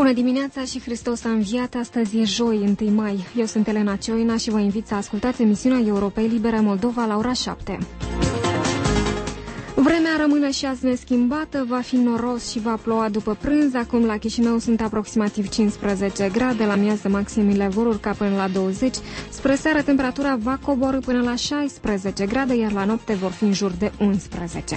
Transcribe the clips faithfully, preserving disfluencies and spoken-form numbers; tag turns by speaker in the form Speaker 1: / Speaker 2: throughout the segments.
Speaker 1: Bună dimineața și Hristos a înviat. Astăzi e joi, întâi mai. Eu sunt Elena Cioina și vă invit să ascultați emisiunea Europei Libere Moldova la ora șapte. Vremea rămâne și azi neschimbată, va fi noros și va ploua după prânz. Acum la Chișinău sunt aproximativ cincisprezece grade, la miază maximile vor urca până la douăzeci. Spre seară temperatura va coborî până la șaisprezece grade, iar la noapte vor fi în jur de unsprezece.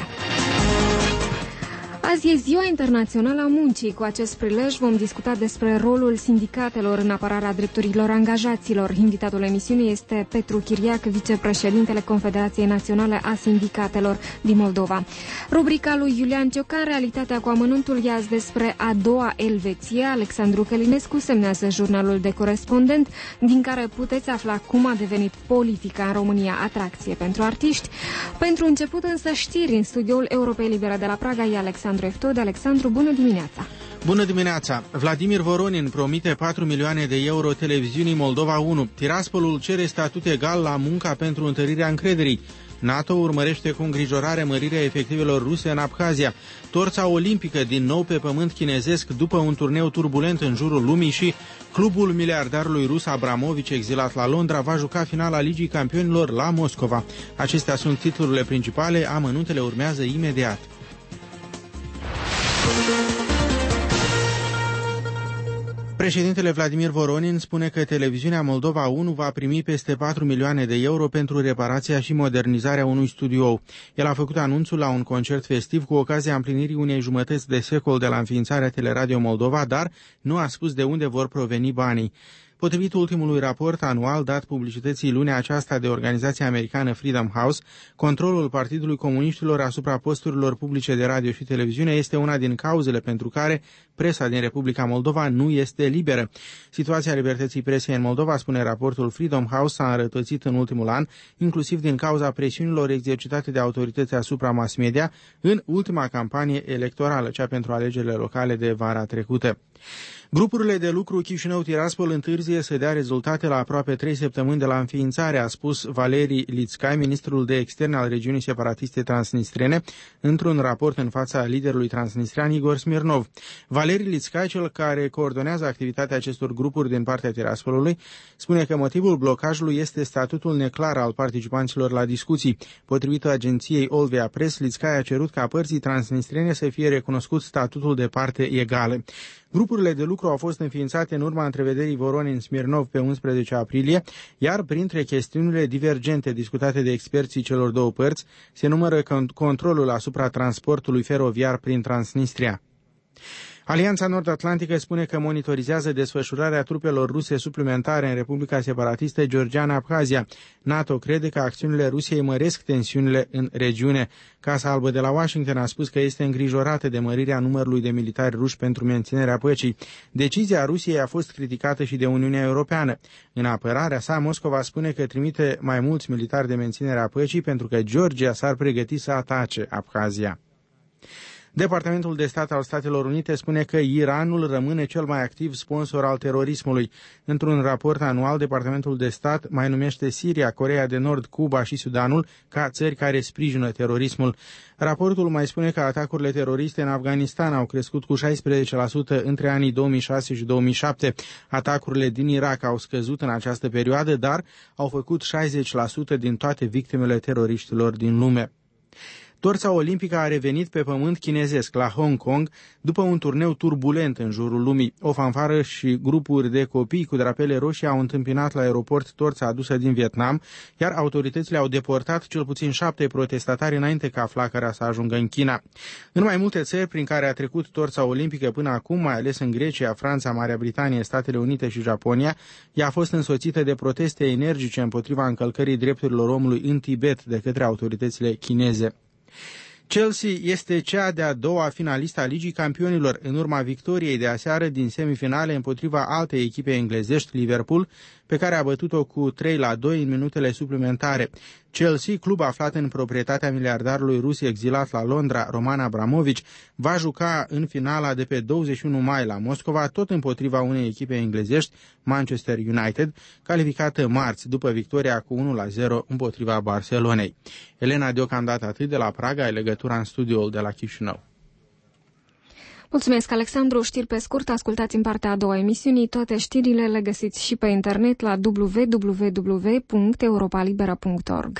Speaker 1: Azi e Ziua Internațională a Muncii. Cu acest prilej vom discuta despre rolul sindicatelor în apărarea drepturilor angajaților. Invitatul emisiunii este Petru Chiriac, vicepreședintele Confederației Naționale a Sindicatelor din Moldova. Rubrica lui Iulian Ciocan, Realitatea cu amănuntul, e azi despre a doua Elveție. Alexandru Călinescu semnează jurnalul de corespondent, din care puteți afla cum a devenit politica în România atracție pentru artiști. Pentru început însă știri în studioul Europei Libere de la Praga e Alexandru Eftod. Alexandru, bună dimineața!
Speaker 2: Bună dimineața! Vladimir Voronin promite patru milioane de euro televiziunii Moldova unu. Tiraspolul cere statut egal la munca pentru întărirea încrederii. NATO urmărește cu îngrijorare mărirea efectivelor ruse în Abhazia. Torța olimpică din nou pe pământ chinezesc după un turneu turbulent în jurul lumii și clubul miliardarului rus Abramovici, exilat la Londra, va juca finala Ligii Campionilor la Moscova. Acestea sunt titlurile principale, amănuntele urmează imediat. Președintele Vladimir Voronin spune că televiziunea Moldova unu va primi peste patru milioane de euro pentru reparația și modernizarea unui studio. El a făcut anunțul la un concert festiv cu ocazia împlinirii unei jumătăți de secol de la înființarea Teleradio Moldova, dar nu a spus de unde vor proveni banii. Potrivit ultimului raport anual dat publicității lunea aceasta de organizația americană Freedom House, controlul Partidului Comuniștilor asupra posturilor publice de radio și televiziune este una din cauzele pentru care presa din Republica Moldova nu este liberă. Situația libertății presei în Moldova, spune raportul Freedom House, s-a înrăutățit în ultimul an, inclusiv din cauza presiunilor exercitate de autorități asupra mass media în ultima campanie electorală, cea pentru alegerile locale de vara trecută. Grupurile de lucru Chișinău-Tiraspol întârzie să dea rezultate la aproape trei săptămâni de la înființare, a spus Valeri Lițcai, ministrul de externe al regiunii separatiste transnistrene, într-un raport în fața liderului transnistrian Igor Smirnov. Valeri Lițcai, cel care coordonează activitatea acestor grupuri din partea Tiraspolului, spune că motivul blocajului este statutul neclar al participanților la discuții. Potrivit agenției Olvia Press, Lițcai a cerut ca părții transnistrene să fie recunoscut statutul de parte egală. Grupurile de lucru au fost înființate în urma întrevederii Voronin-Smirnov pe unsprezece aprilie, iar printre chestiunile divergente discutate de experții celor două părți se numără controlul asupra transportului feroviar prin Transnistria. Alianța Nord-Atlantică spune că monitorizează desfășurarea trupelor ruse suplimentare în Republica Separatistă Georgiană Abhazia. NATO crede că acțiunile Rusiei măresc tensiunile în regiune. Casa Albă de la Washington a spus că este îngrijorată de mărirea numărului de militari ruși pentru menținerea păcii. Decizia Rusiei a fost criticată și de Uniunea Europeană. În apărarea sa, Moscova spune că trimite mai mulți militari de menținere a păcii pentru că Georgia s-ar pregăti să atace Abhazia. Departamentul de Stat al Statelor Unite spune că Iranul rămâne cel mai activ sponsor al terorismului. Într-un raport anual, Departamentul de Stat mai numește Siria, Coreea de Nord, Cuba și Sudanul ca țări care sprijină terorismul. Raportul mai spune că atacurile teroriste în Afganistan au crescut cu șaisprezece la sută între anii două mii șase și două mii șapte. Atacurile din Irak au scăzut în această perioadă, dar au făcut șaizeci la sută din toate victimele teroriștilor din lume. Torța olimpică a revenit pe pământ chinezesc la Hong Kong după un turneu turbulent în jurul lumii. O fanfară și grupuri de copii cu drapele roșii au întâmpinat la aeroport torța adusă din Vietnam, iar autoritățile au deportat cel puțin șapte protestatari înainte ca flacăra să ajungă în China. În mai multe țări prin care a trecut torța olimpică până acum, mai ales în Grecia, Franța, Marea Britanie, Statele Unite și Japonia, ea a fost însoțită de proteste energice împotriva încălcării drepturilor omului în Tibet de către autoritățile chineze. Chelsea este cea de-a doua finalistă a Ligii Campionilor în urma victoriei de aseară din semifinale împotriva altei echipe englezești, Liverpool, pe care a bătut-o cu trei la doi în minutele suplimentare. Chelsea, club aflat în proprietatea miliardarului rus exilat la Londra, Roman Abramovici, va juca în finala de pe douăzeci și unu mai la Moscova, tot împotriva unei echipe englezești, Manchester United, calificată marți după victoria cu unu la zero împotriva Barcelonei. Elena, deocamdată atât de la Praga, ai legătura în studioul de la Chișinău.
Speaker 1: Mulțumesc, Alexandru. Știri pe scurt, ascultați în partea a doua emisiunii. Toate știrile le găsiți și pe internet la w w w punct europa libera punct org.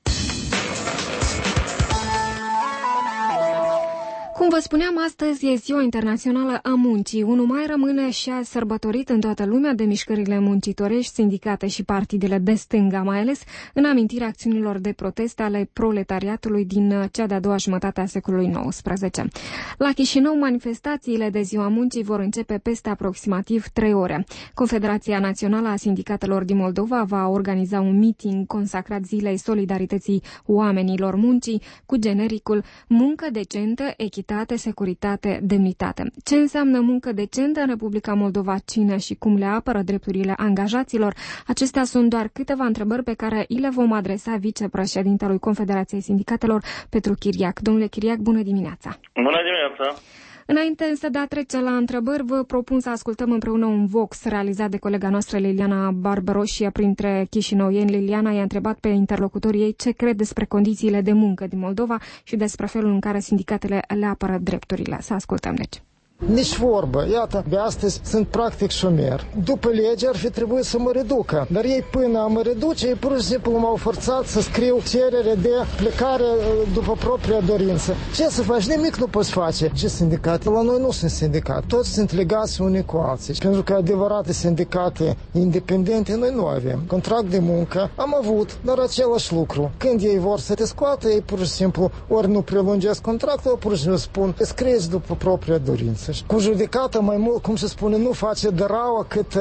Speaker 1: Cum vă spuneam, astăzi e Ziua Internațională a Muncii. unu mai rămâne și a sărbătorit în toată lumea de mișcările muncitorești, sindicate și partidele de stânga, mai ales în amintirea acțiunilor de protest ale proletariatului din cea de-a doua jumătate a secolului nouăsprezece. La Chișinău, manifestațiile de Ziua Muncii vor începe peste aproximativ trei ore. Confederația Națională a Sindicatelor din Moldova va organiza un meeting consacrat Zilei Solidarității Oamenilor Muncii cu genericul Muncă decentă, echitate, securitate, demnitate. Ce înseamnă muncă decentă în Republica Moldova, cine și cum le apără drepturile angajaților? Acestea sunt doar câteva întrebări pe care îi le vom adresa vicepreședintelui Confederației Sindicatelor, Petru Chiriac. Domnule Chiriac, bună dimineața!
Speaker 3: Bună dimineața!
Speaker 1: Înainte însă de a trece la întrebări, vă propun să ascultăm împreună un vox realizat de colega noastră Liliana Barbaroșia printre chișinăuieni. Liliana i-a întrebat pe interlocutorii ei ce cred despre condițiile de muncă din Moldova și despre felul în care sindicatele le apără drepturile. Să ascultăm, deci.
Speaker 4: Nici vorbă. Iată, de astăzi sunt practic șomer. După lege ar fi trebuit să mă reducă. Dar ei până a mă reduce, ei pur și simplu m-au forțat să scriu cerere de plecare după propria dorință. Ce să faci? Nimic nu poți face. Ce sindicate? La noi nu sunt sindicate. Toți sunt legați unii cu alții. Pentru că adevărate sindicate independente noi nu avem. Contract de muncă am avut, dar același lucru. Când ei vor să te scoată, ei pur și simplu ori nu prelungesc contractul, ori pur și simplu spun scrieți după propria dorință. Cu judecată mai mult, cum se spune, nu face de rauă cât,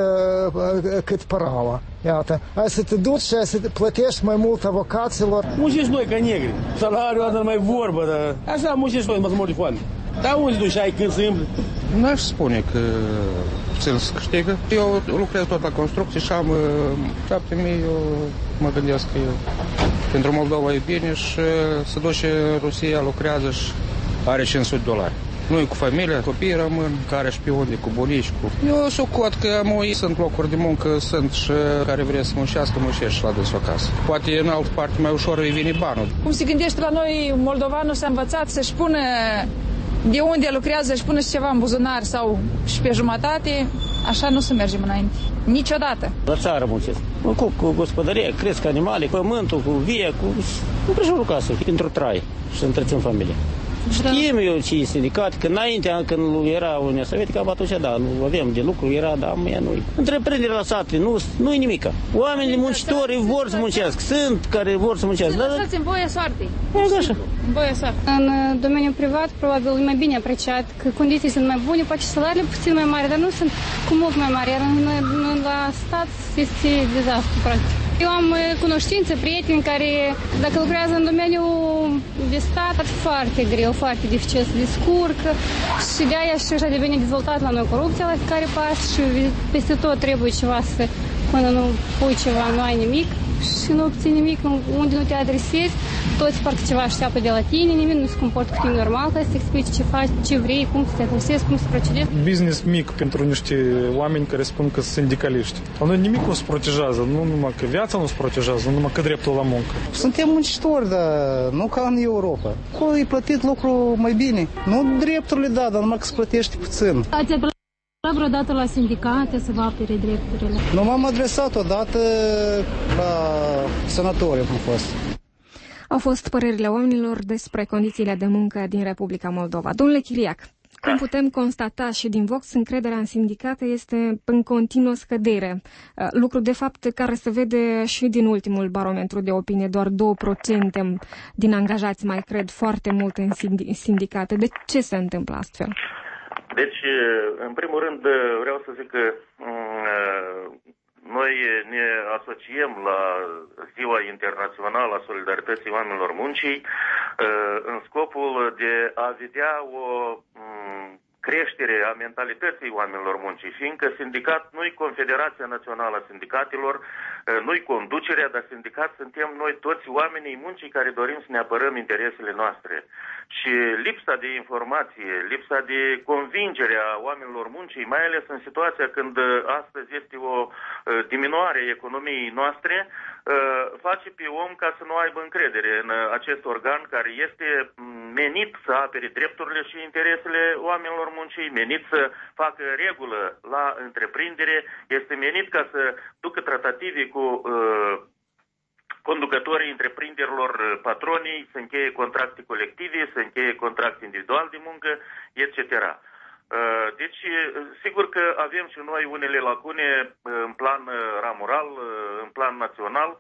Speaker 4: uh, cât păraua. Iată, hai să te duci și hai să te plătești mai mult avocaților.
Speaker 5: Munciți noi ca negri. Salariul ăsta nu mai vorbă, dar așa munciți noi, mă să mor de foame. Dar unde duci, ai când se îmblă?
Speaker 6: N-aș spune că puțin să câștigă. Eu lucrez tot la construcții și am șapte mii, eu mă gândesc că pentru Moldova e bine și se duce în Rusia, lucrează și are cinci sute de dolari. Noi cu familia, copiii rămân, care șpioni cu bunici, cu... Eu socot că moi sunt locuri de muncă, sunt și care vrea să muncească, muncești la dânsul acasă. Poate în altă parte mai ușor îi vine banul.
Speaker 7: Cum se gândește la noi, moldovanul s-a învățat să-și pună de unde lucrează, să-și pună și ceva în buzunar sau și pe jumătate, așa nu se mergem înainte. Niciodată.
Speaker 5: La țară muncesc. Mă ocup cu gospodărie, cresc animale, pământul, cu vie, cu împrejurul casei, pentru trai și să întrețin familia. Știm eu ce e sindicat, că înainte, când era Uniunea Sovietică, atunci, da, nu aveam de lucru, era, da, mie nu-i. Întreprinderea la sate, nu, nu-i nimica. Oamenii muncitori vor să muncească, sunt care vor să muncească.
Speaker 7: Sunt lăsați în voia soartei.
Speaker 5: Așa.
Speaker 7: În voia soartei.
Speaker 8: În domeniul privat, probabil, e mai bine apreciat, că condiții sunt mai bune, poate și salariile puțin mai mari, dar nu sunt cu mult mai mari, iar în, în, la stat este dezastru, practic. Eu am cunoștințe, prieteni care, dacă lucrează în domeniul de stat, ar fi foarte greu, foarte dificil să descurcă și de aia și așa devine dezvoltat la noi corupția la fiecare pas și peste tot trebuie ceva să, până nu pui ceva, nu ai nimic și nu obții nimic, unde nu te adresezi, toți parcă ceva așteaptă de la tine, nimeni nu se comportă cu tine normal, ca să te explici ce faci, ce vrei, cum să te adresezi, cum să procedezi.
Speaker 9: Business mic pentru niște oameni care spun că sunt sindicaliști. La noi nimic nu se protejează, nu numai că viața nu se protejează, nu numai că dreptul la muncă.
Speaker 10: Suntem muncitori, dar nu ca în Europa. Acolo e plătit lucru mai bine. Nu drepturile, da, dar numai că se plătește puțin.
Speaker 8: Ați apelat vreodată la sindicate să vă apere drepturile?
Speaker 10: Nu m-am adresat odată la sanatoriu, am fost.
Speaker 1: Au fost părerile oamenilor despre condițiile de muncă din Republica Moldova. Domnule Chiriac, cum putem constata și din Vox, încrederea în sindicate este în continuă scădere. Lucru, de fapt, care se vede și din ultimul barometru de opinie. Doar două la sută din angajați mai cred foarte mult în sindicate. De ce se întâmplă astfel?
Speaker 3: Deci, în primul rând, vreau să zic că noi ne asociem la Ziua Internațională a Solidarității Oamenilor Muncii în scopul de a vedea o creștere a mentalității oamenilor muncii, fiindcă sindicat nu-i Confederația Națională a Sindicatelor, nu-i conducerea, dar sindicat suntem noi toți oamenii muncii care dorim să ne apărăm interesele noastre. Și lipsa de informație, lipsa de convingere a oamenilor muncii, mai ales în situația când astăzi este o diminuare a economiei noastre, face pe om ca să nu aibă încredere în acest organ care este menit să apere drepturile și interesele oamenilor muncii, menit să facă regulă la întreprindere, este menit ca să ducă tratative cu uh, conducătorii întreprinderilor, patronii, să încheie contracte colective, să încheie contracte individual de muncă, et cetera. Deci, sigur că avem și noi unele lacune în plan ramural, în plan național.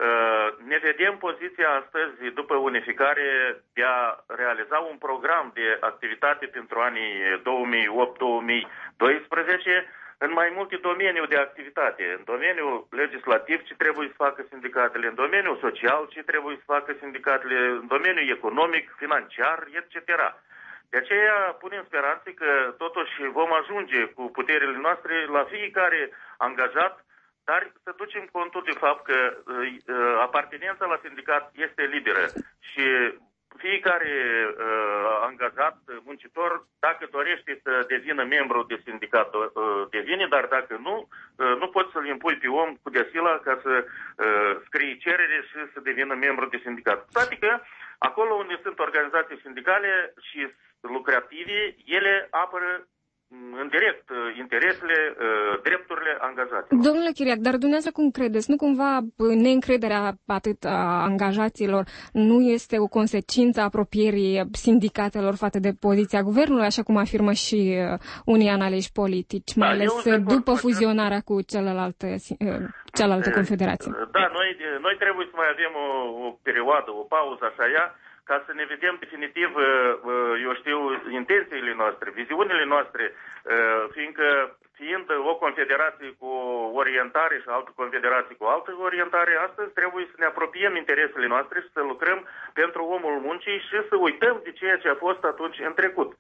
Speaker 3: Ne vedem poziția astăzi, după unificare, de a realiza un program de activitate pentru anii două mii opt două mii doisprezece în mai multe domenii de activitate. În domeniul legislativ ce trebuie să facă sindicatele, în domeniul social ce trebuie să facă sindicatele, în domeniul economic, financiar, et cetera. De aceea punem speranțe că totuși vom ajunge cu puterile noastre la fiecare angajat, dar să ducem contul de fapt că uh, apartenența la sindicat este liberă și fiecare uh, angajat, muncitor, dacă dorește să devină membru de sindicat, uh, devine, dar dacă nu, uh, nu poți să-l impui pe om cu desila ca să uh, scrie cerere și să devină membru de sindicat. Toate că acolo unde sunt organizații sindicale și lucrative, ele apără în direct interesele, drepturile angajaților.
Speaker 1: Domnule Chiriac, dar dumneavoastră cum credeți? Nu cumva neîncrederea atât a angajaților nu este o consecință a apropierii sindicatelor față de poziția guvernului, așa cum afirmă și unii analiști politici, mai da, ales după fuzionarea cu celelalte, cealaltă confederație?
Speaker 3: Da, noi, noi trebuie să mai avem o, o perioadă, o pauză așa ea, ca să ne vedem definitiv, eu știu, intențiile noastre, viziunile noastre, fiindcă fiind o confederație cu orientare și altă confederație cu altă orientare, astăzi trebuie să ne apropiem interesele noastre și să lucrăm pentru omul muncii și să uităm de ceea ce a fost atunci în trecut.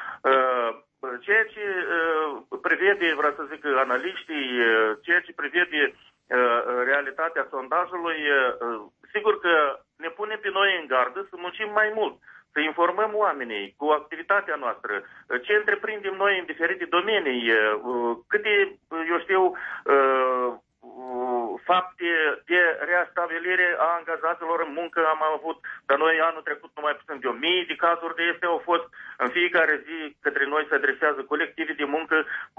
Speaker 3: Ceea ce prevede, vreau să zic, analiștii, ceea ce prevede realitatea sondajului, sigur că ne pune pe noi în gardă să muncim mai mult, să informăm oamenii cu activitatea noastră, ce întreprindem noi în diferite domenii, câte, eu știu, fapte de reastabilire a angajaților în muncă am avut, dar noi anul trecut numai puțin de o mie de cazuri de este au fost. În fiecare zi către noi se adresează colective de muncă cu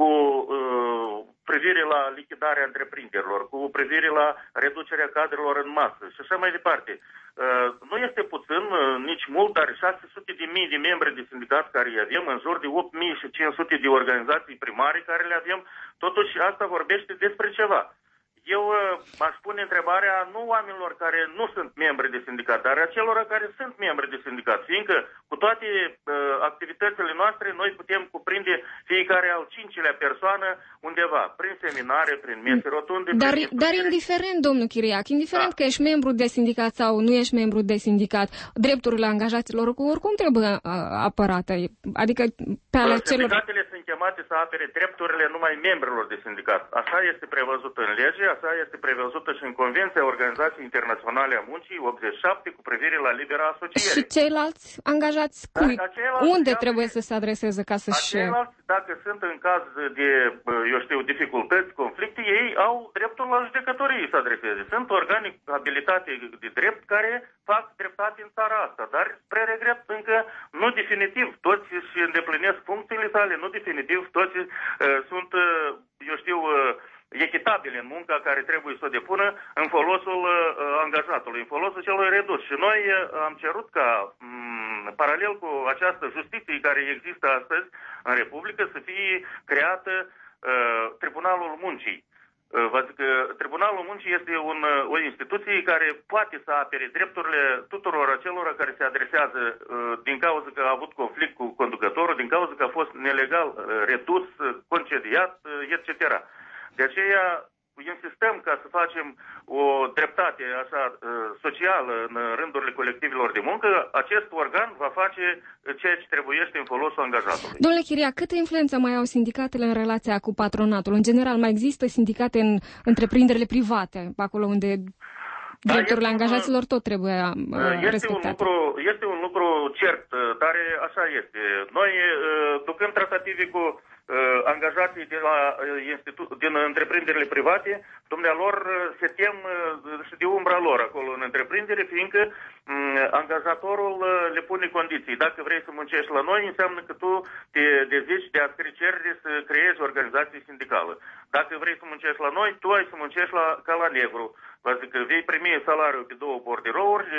Speaker 3: uh, privire la lichidarea întreprinderilor, cu privire la reducerea cadrelor în masă și așa mai departe. Uh, nu este puțin, uh, nici mult, dar șase sute de mii de membri de sindicat care îi avem, în jur de opt mii cinci sute de organizații primare care le avem, totuși asta vorbește despre ceva. Eu uh, aș pune întrebarea nu oamenilor care nu sunt membri de sindicat, dar acelora care sunt membri de sindicat, fiindcă cu toate uh, activitățile noastre noi putem cuprinde fiecare al cincilea persoană undeva, prin seminare, prin mese rotunde.
Speaker 1: Dar,
Speaker 3: prin
Speaker 1: dar indiferent, domnul Chiriac, indiferent da. că ești membru de sindicat sau nu ești membru de sindicat, drepturile angajaților oricum trebuie uh, apărate. Adică pe ale celor...
Speaker 3: Sindicatele sunt chemate să apere drepturile numai membrilor de sindicat. Așa este prevăzut în lege. Așa este prevăzută și în Convenția Organizației Internaționale a Muncii optzeci și șapte cu privire la libera asociere.
Speaker 1: Și ceilalți angajați cui? Unde trebuie să se adreseze ca să-și...
Speaker 3: Ceilalți, dacă sunt în caz de, eu știu, dificultăți, conflicte, ei au dreptul la judecătorie să adreseze. Sunt organe abilitate de drept care fac dreptate în țara asta, dar spre regret încă nu definitiv. Toți își îndeplinesc funcțiile sale, nu definitiv. Toți uh, sunt, uh, eu știu... Uh, echitabile în munca care trebuie să o depună în folosul uh, angajatului, în folosul celui redus. Și noi uh, am cerut ca, m- paralel cu această justiție care există astăzi în Republică, să fie creată uh, Tribunalul Muncii. Uh, vă zic că Tribunalul Muncii este un, uh, o instituție care poate să apere drepturile tuturor acelora care se adresează uh, din cauza că a avut conflict cu conducătorul, din cauza că a fost nelegal uh, redus, uh, concediat, uh, et cetera. De aceea insistăm ca să facem o dreptate așa socială în rândurile colectivelor de muncă. Acest organ va face ceea ce trebuiește în folosul angajatului.
Speaker 1: Domnule Chiriac, câtă influență mai au sindicatele în relația cu patronatul? În general, mai există sindicate în întreprinderile private, acolo unde da, drepturile angajaților tot trebuie
Speaker 3: este respectate? Un lucru, este un lucru cert, dar așa este. Noi ducând tratative cu angajații de la, institu- din întreprinderile private, dumnealor se tem și de umbra lor acolo în întreprindere, fiindcă angajatorul le pune condiții. Dacă vrei să muncești la noi, înseamnă că tu te dezici de a scrie cerere să creezi o organizație sindicală. Dacă vrei să muncești la noi, tu ai să muncești la, ca la negru. Adică vei primi salariul pe două borderouri,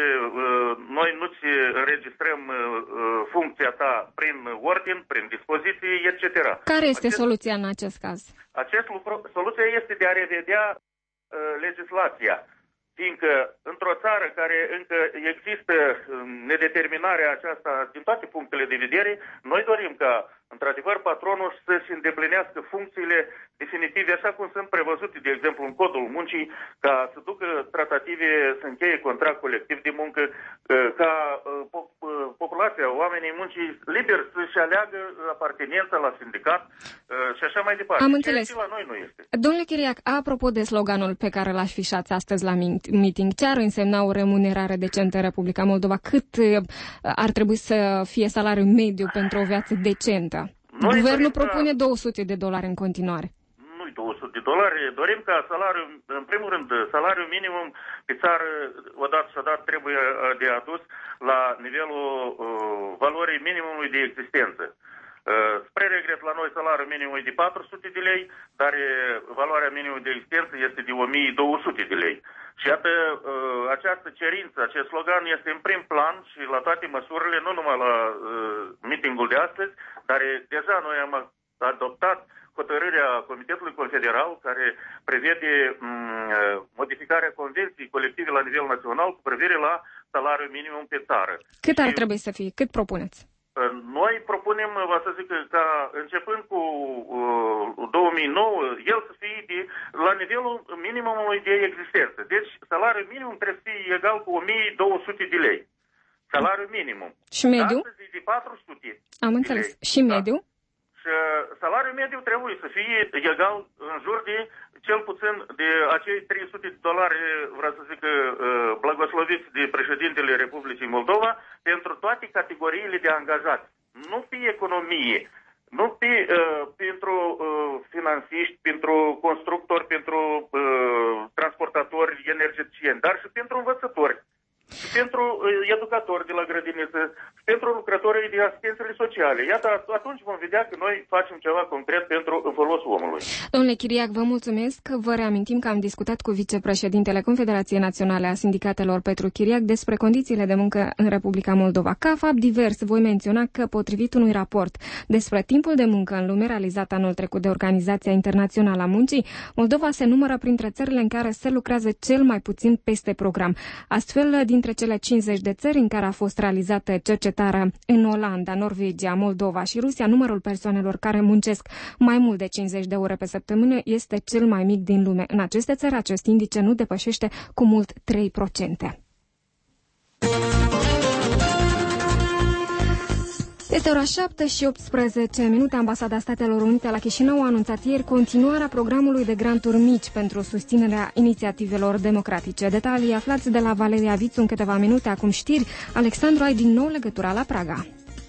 Speaker 3: noi nu-ți înregistrăm funcția ta prin ordin, prin dispoziții, et cetera.
Speaker 1: Care este acest, soluția în acest caz?
Speaker 3: Acest lucru, soluția este de a revedea uh, legislația, fiindcă într-o țară care încă există nedeterminarea aceasta din toate punctele de vedere, noi dorim ca, într-adevăr, patronul să-și îndeplinească funcțiile definitive, așa cum sunt prevăzute, de exemplu, în codul muncii, ca să ducă tratative, să încheie contract colectiv de muncă, ca populația, oamenii muncii liber să-și aleagă apartenența la sindicat și așa mai departe.
Speaker 1: Am înțeles.
Speaker 3: Și la noi nu este.
Speaker 1: Domnule Chiriac, apropo de sloganul pe care l-aș fișați astăzi la meeting, ce ar însemna o remunerare decentă în Republica Moldova? Cât ar trebui să fie salariul mediu pentru o viață decentă? Noi Guvernul propune două sute de dolari în continuare.
Speaker 3: Nu două sute de dolari. Dorim ca salariul, în primul rând, salariul minimum pe țară, odată și odată, trebuie de adus la nivelul uh, valorii minimumului de existență. Uh, spre regret, la noi salariul minimum e de patru sute de lei, dar valoarea minimumului de existență este de o mie două sute de lei. Și iată, uh, această cerință, acest slogan este în prim plan și la toate măsurile, nu numai la uh, meetingul de astăzi, dar deja noi am adoptat hotărârea Comitetului Confederal care prevede um, modificarea convenției colective la nivel național cu privire la salariul minimum pe țară.
Speaker 1: Cât ar
Speaker 3: și,
Speaker 1: trebui să fie? Cât propuneți?
Speaker 3: Noi propunem, vă să zic, ca începând cu uh, două mii nouă, el să fie de, la nivelul minimumului de existență. Deci salariul minimum trebuie să fie egal cu o mie două sute de lei. Salariul minimum.
Speaker 1: Și mediu?
Speaker 3: Astăzi e de patru sute.
Speaker 1: Am înțeles. Și mediu?
Speaker 3: Da. Și salariul mediu trebuie să fie egal în jur de cel puțin de acei trei sute de dolari, vreau să zic, blagosloviți de președintele Republicii Moldova pentru toate categoriile de angajați. Nu pe economie, nu pe, uh, pentru uh, finanțiști, pentru constructori, pentru uh, transportatori energeticieni, dar și pentru învățători. Și pentru educatori de la grădiniță, și pentru lucrătorii de asistențele sociale. Iată, atunci vom vedea că noi facem ceva concret pentru în folosul omului.
Speaker 1: Domnule Chiriac, vă mulțumesc. Vă reamintim că am discutat cu vicepreședintele Confederației Naționale a Sindicatelor, Petru Chiriac, despre condițiile de muncă în Republica Moldova. Ca fapt divers, voi menționa că, potrivit unui raport despre timpul de muncă în lume realizat anul trecut de Organizația Internațională a Muncii, Moldova se numără printre țările în care se lucrează cel mai puțin peste program. Astfel, din Dintre cele cincizeci de țări în care a fost realizată cercetarea în Olanda, Norvegia, Moldova și Rusia, numărul persoanelor care muncesc mai mult de cincizeci de ore pe săptămână este cel mai mic din lume. În aceste țări, acest indice nu depășește cu mult trei la sută. Este ora șapte și optsprezece minute. Ambasada Statelor Unite la Chișinău a anunțat ieri continuarea programului de granturi mici pentru susținerea inițiativelor democratice. Detalii aflați de la Valeria Vițu în câteva minute. Acum știri. Alexandru, ai din nou legătura la Praga.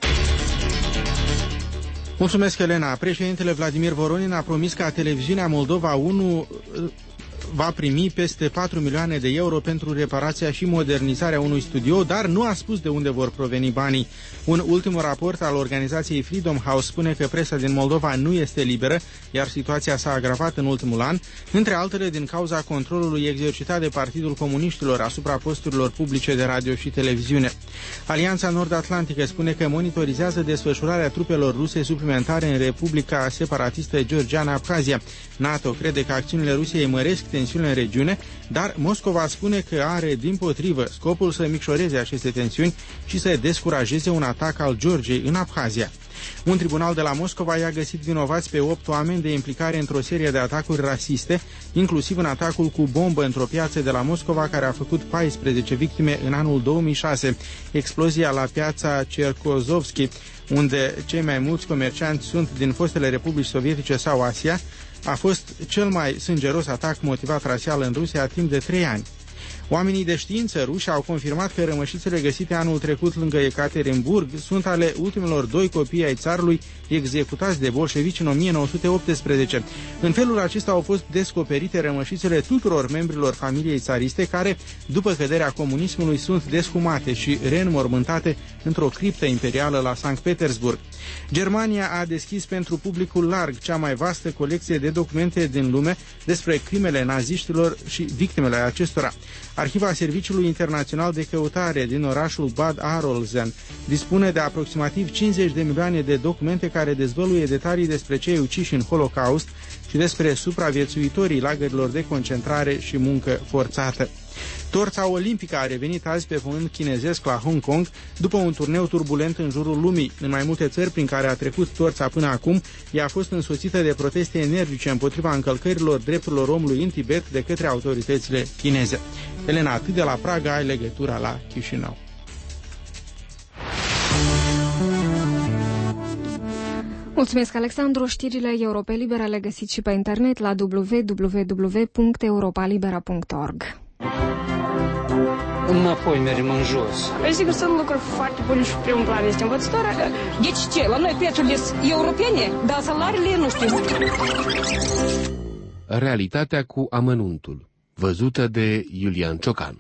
Speaker 2: Mulțumesc, Elena. Președintele Vladimir Voronin a promis ca televiziunea Moldova unu va primi peste patru milioane de euro pentru reparația și modernizarea unui studio, dar nu a spus de unde vor proveni banii. Un ultim raport al organizației Freedom House spune că presa din Moldova nu este liberă, iar situația s-a agravat în ultimul an, între altele din cauza controlului exercitat de Partidul Comuniștilor asupra posturilor publice de radio și televiziune. Alianța Nord-Atlantică spune că monitorizează desfășurarea trupelor ruse suplimentare în Republica Separatistă Georgiană Abhazia. NATO crede că acțiunile Rusiei măresc tensiunile în regiune, dar Moscova spune că are, dimpotrivă, scopul să micșoreze aceste tensiuni și să descurajeze un atac al Georgiei în Abhazia. Un tribunal de la Moscova i-a găsit vinovați pe opt oameni de implicare într-o serie de atacuri rasiste, inclusiv în atacul cu bombă într-o piață de la Moscova care a făcut paisprezece victime în anul două mii șase. Explozia la piața Cerkozovski, unde cei mai mulți comercianți sunt din fostele republici sovietice sau Asia, a fost cel mai sângeros atac motivat rasial în Rusia timp de trei ani. Oamenii de știință ruși au confirmat că rămășițele găsite anul trecut lângă Ekaterinburg sunt ale ultimelor doi copii ai țarului executați de bolșevici în o mie nouă sute optsprezece. În felul acesta au fost descoperite rămășițele tuturor membrilor familiei țariste care, după căderea comunismului, sunt deshumate și reînmormântate într-o criptă imperială la Sankt Petersburg. Germania a deschis pentru publicul larg cea mai vastă colecție de documente din lume despre crimele naziștilor și victimele acestora. Arhiva Serviciului Internațional de Căutare din orașul Bad Arolsen dispune de aproximativ cincizeci de milioane de documente care dezvăluie detalii despre cei uciși în Holocaust și despre supraviețuitorii lagărilor de concentrare și muncă forțată. Torța olimpică a revenit azi pe pământ chinezesc la Hong Kong după un turneu turbulent în jurul lumii. În mai multe țări prin care a trecut torța până acum, ea a fost însoțită de proteste energice împotriva încălcărilor drepturilor omului în Tibet de către autoritățile chineze. Elena, atât de la Praga ai legătura la Chișinău.
Speaker 1: Mulțumesc, Alexandru. Știrile Europa Liberă le găsiți și pe internet la w w w punct europa libera punct org.
Speaker 11: Înapoi mergem în jos.
Speaker 12: Sigur, sunt lucruri foarte bune și primul plan este învățătoarea. Deci ce? La noi prețurile sunt europene, dar salariile nu știu.
Speaker 13: Realitatea cu amănuntul, văzută de Iulian Ciocan.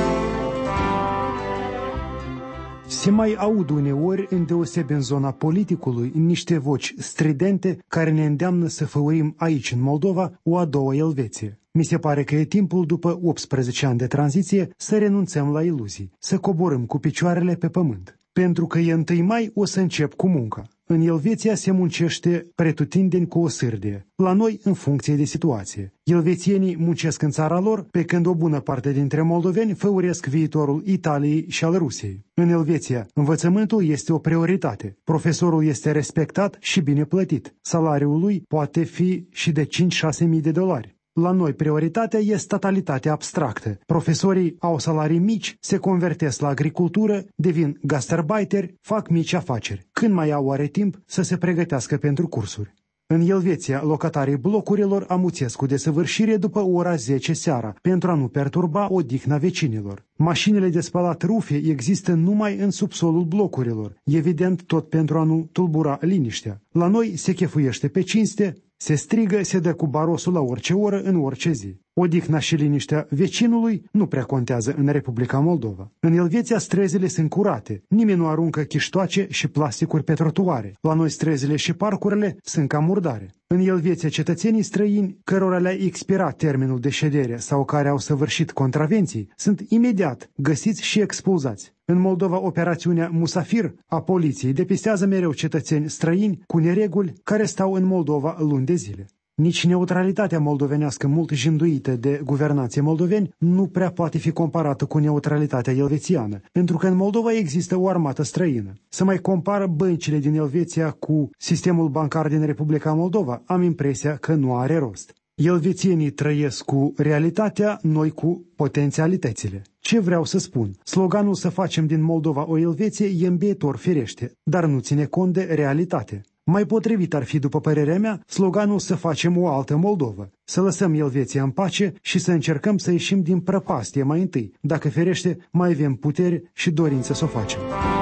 Speaker 14: Se mai aud uneori, îndeosebi în zona politicului, niște voci stridente care ne îndeamnă să făurim aici, în Moldova, o a doua Elveție. Mi se pare că e timpul, după optsprezece ani de tranziție, să renunțăm la iluzii, să coborâm cu picioarele pe pământ. Pentru că e întâi mai o să încep cu munca. În Elveția se muncește pretutindeni cu o sârdie, la noi în funcție de situație. Elvețienii muncesc în țara lor, pe când o bună parte dintre moldoveni făuresc viitorul Italiei și al Rusiei. În Elveția, învățământul este o prioritate. Profesorul este respectat și bine plătit. Salariul lui poate fi și de cinci-șase mii de dolari. La noi prioritatea e statalitatea abstractă. Profesorii au salarii mici, se convertesc la agricultură, devin gastarbeiteri, fac mici afaceri. Când mai au oare timp să se pregătească pentru cursuri? În Elveția, locatarii blocurilor amuțesc cu desăvârșire după ora zece seara, pentru a nu perturba odihna vecinilor. Mașinile de spălat rufe există numai în subsolul blocurilor, evident tot pentru a nu tulbura liniștea. La noi se chefuiește pe cinste, se strigă, se dă cu barosul la orice oră, în orice zi. Odihna și liniștea vecinului nu prea contează în Republica Moldova. În Elveția străzile sunt curate, nimeni nu aruncă chiștoace și plasticuri pe trotuare. La noi străzile și parcurile sunt ca murdare. În Elveția, cetățenii străini cărora le-a expirat termenul de ședere sau care au săvârșit contravenții sunt imediat găsiți și expulzați. În Moldova, operațiunea Musafir a poliției depistează mereu cetățeni străini cu nereguli care stau în Moldova luni de zile. Nici neutralitatea moldovenească mult jânduită de guvernanții moldoveni nu prea poate fi comparată cu neutralitatea elvețiană, pentru că în Moldova există o armată străină. Să mai compară băncile din Elveția cu sistemul bancar din Republica Moldova, am impresia că nu are rost. Elvețienii trăiesc cu realitatea, noi cu potențialitățile. Ce vreau să spun? Sloganul "să facem din Moldova o Elveție" e îmbietor firește, dar nu ține cont de realitate. Mai potrivit ar fi, după părerea mea, sloganul "să facem o altă Moldova", să lăsăm Elveția în pace și să încercăm să ieșim din prăpastie mai întâi, dacă ferește mai avem putere și dorință să o facem.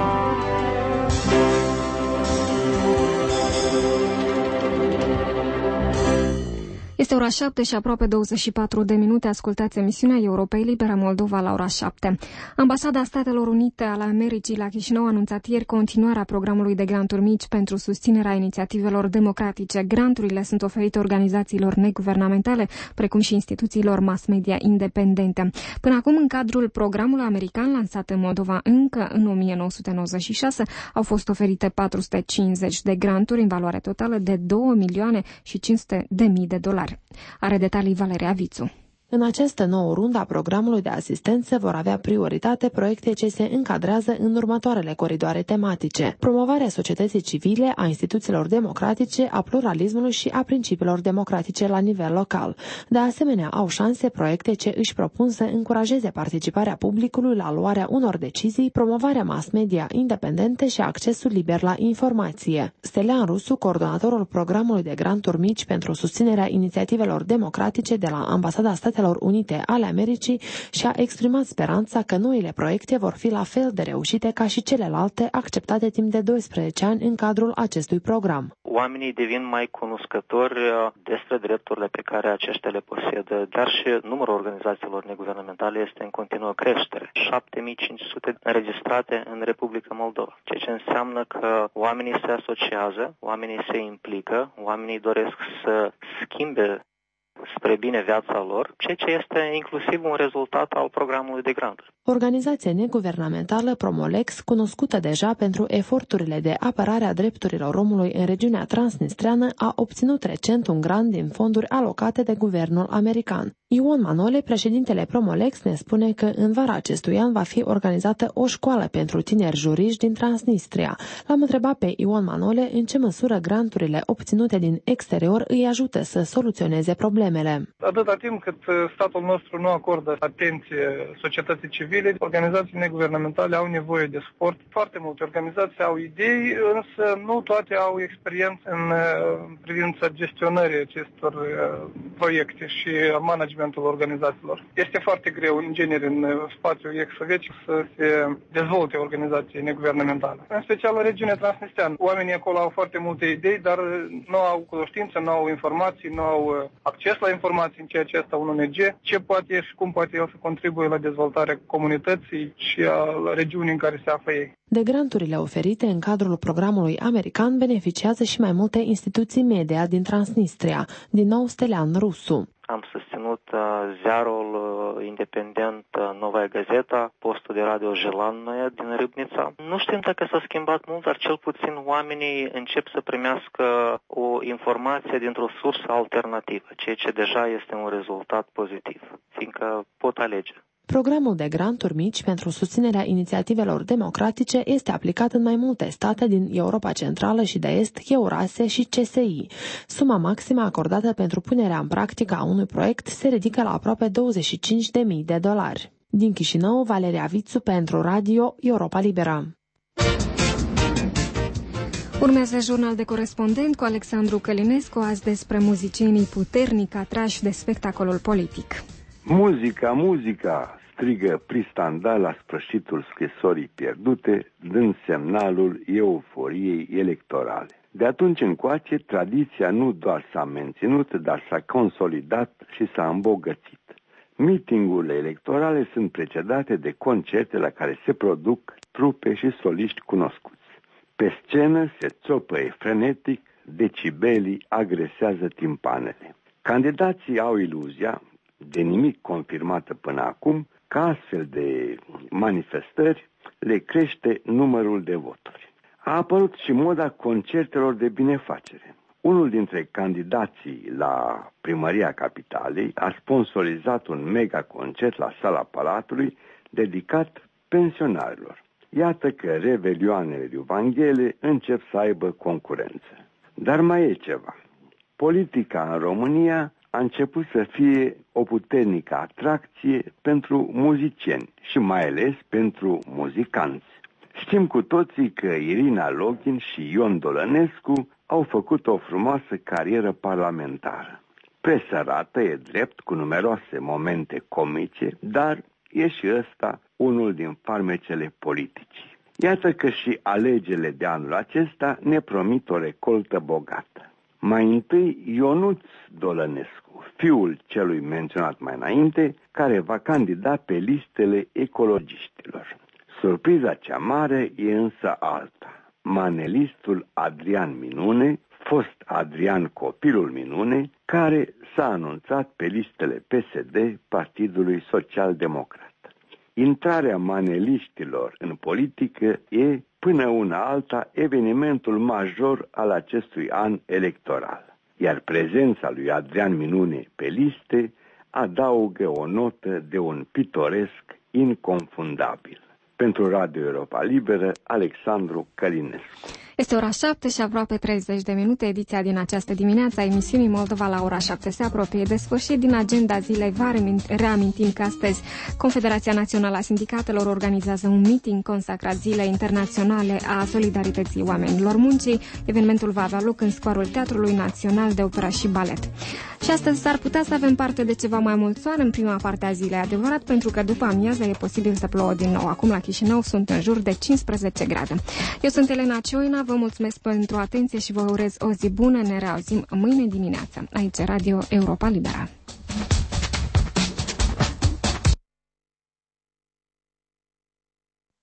Speaker 1: Este ora șapte și aproape douăzeci și patru de minute. Ascultați emisiunea Europei Libera Moldova la ora șapte. Ambasada Statelor Unite ale Americii la Chișinău a anunțat ieri continuarea programului de granturi mici pentru susținerea inițiativelor democratice. Granturile sunt oferite organizațiilor neguvernamentale, precum și instituțiilor mass media independente. Până acum, în cadrul programului american lansat în Moldova încă în o mie nouă sute nouăzeci și șase, au fost oferite patru sute cincizeci de granturi în valoare totală de două milioane și cinci sute de mii de dolari. Are detalii Valeria Vițu.
Speaker 15: În această nouă rundă a programului de asistență vor avea prioritate proiecte ce se încadrează în următoarele coridoare tematice: promovarea societății civile, a instituțiilor democratice, a pluralismului și a principiilor democratice la nivel local. De asemenea, au șanse proiecte ce își propun să încurajeze participarea publicului la luarea unor decizii, promovarea mass media independente și accesul liber la informație. Stelian Rusu, coordonatorul programului de granturi mici pentru susținerea inițiativelor democratice de la Ambasada Statelor Statelor Unite ale Americii și a exprimat speranța că noile proiecte vor fi la fel de reușite ca și celelalte acceptate timp de doisprezece ani în cadrul acestui program.
Speaker 11: Oamenii devin mai cunoscători despre drepturile pe care aceștia le posedă, dar și numărul organizațiilor neguvernamentale este în continuă creștere. șapte mii cinci sute înregistrate în Republica Moldova, ceea ce înseamnă că oamenii se asociază, oamenii se implică, oamenii doresc să schimbe spre bine viața lor, ceea ce este inclusiv un rezultat al programului de granturi.
Speaker 15: Organizația neguvernamentală Promolex, cunoscută deja pentru eforturile de apărare a drepturilor omului în regiunea transnistreană, a obținut recent un grant din fonduri alocate de guvernul american. Ion Manole, președintele Promolex, ne spune că în vara acestui an va fi organizată o școală pentru tineri juriști din Transnistria. L-am întrebat pe Ion Manole în ce măsură granturile obținute din exterior îi ajută să soluționeze problemele.
Speaker 16: Atâta timp cât statul nostru nu acordă atenție societății civile, organizații neguvernamentale au nevoie de suport. Foarte multe organizații au idei, însă nu toate au experiență în privința gestionării acestor proiecte și a managementul organizațiilor. Este foarte greu în genere în spațiul ex-soviet să se dezvolte organizații neguvernamentale. În special în regiunea transnistreană. Oamenii acolo au foarte multe idei, dar nu au cunoștință, nu au informații, nu au acces la informații în ceea ce este un O N G, ce poate și cum poate el să contribuie la dezvoltarea comunității și a regiunii în care se află ei.
Speaker 15: De granturile oferite în cadrul programului american beneficiază și mai multe instituții media din Transnistria, din nou Stelian Rusu.
Speaker 11: Am susținut uh, ziarul uh, independent uh, Novaya Gazeta, postul de radio Jelannoia din Râbnița. Nu știm dacă s-a schimbat mult, dar cel puțin oamenii încep să primească o informație dintr-o sursă alternativă, ceea ce deja este un rezultat pozitiv, fiindcă pot alege.
Speaker 15: Programul de granturi mici pentru susținerea inițiativelor democratice este aplicat în mai multe state din Europa Centrală și de Est, Eurase și C S I. Suma maximă acordată pentru punerea în practică a unui proiect se ridică la aproape douăzeci și cinci de mii de dolari. Din Chișinău, Valeria Vițu pentru Radio Europa Liberă.
Speaker 1: Urmează jurnal de corespondent cu Alexandru Călinescu, azi despre muzicienii puternic atrași de spectacolul politic.
Speaker 17: Muzica, muzica, strigă Pristanda la sfârșitul scrisorii pierdute, dând semnalul euforiei electorale. De atunci încoace, tradiția nu doar s-a menținut, dar s-a consolidat și s-a îmbogățit. Mitingurile electorale sunt precedate de concerte la care se produc trupe și soliști cunoscuți. Pe scenă se țopăie frenetic, decibelii agresează timpanele. Candidații au iluzia, de nimic confirmată până acum, că astfel de manifestări le crește numărul de voturi. A apărut și moda concertelor de binefacere. Unul dintre candidații la primăria capitalei a sponsorizat un mega concert la sala Palatului dedicat pensionarilor. Iată că revelioanele de Evanghele încep să aibă concurență. Dar mai e ceva. Politica în România a început să fie o puternică atracție pentru muzicieni și mai ales pentru muzicanți. Știm cu toții că Irina Login și Ion Dolănescu au făcut o frumoasă carieră parlamentară. Presărată, e drept, cu numeroase momente comice, dar e și ăsta unul din farmecele politicii. Iată că și alegerile de anul acesta ne promit o recoltă bogată. Mai întâi Ionuț Dolănescu, fiul celui menționat mai înainte, care va candida pe listele ecologiștilor. Surpriza cea mare e însă alta. Manelistul Adrian Minune, fost Adrian copilul Minune, care s-a anunțat pe listele P S D, Partidului Social Democrat. Intrarea maneliștilor în politică e, până una alta, evenimentul major al acestui an electoral. Iar prezența lui Adrian Minune pe liste adaugă o notă de un pitoresc inconfundabil. Pentru Radio Europa Liberă, Alexandru Călinescu.
Speaker 1: Este ora șapte și aproape treizeci de minute. Ediția din această dimineață a emisiunii Moldova la ora șapte se apropie de sfârșit. Din agenda zilei vă reamintim că astăzi Confederația Națională a Sindicatelor organizează un meeting consacrat Zilei Internaționale a Solidarității Oamenilor Muncii. Evenimentul va avea loc în scoarul Teatrului Național de Operă și Balet. Și astăzi s-ar putea să avem parte de ceva mai mult soare în prima parte a zilei, adevărat, pentru că după amiază e posibil să plouă din nou. Acum la Chișinău sunt în jur de cincisprezece grade. Eu sunt Elena Cioina, vă mulțumesc pentru atenție și vă urez o zi bună. Ne reauzim mâine dimineață. Aici Radio Europa Liberă.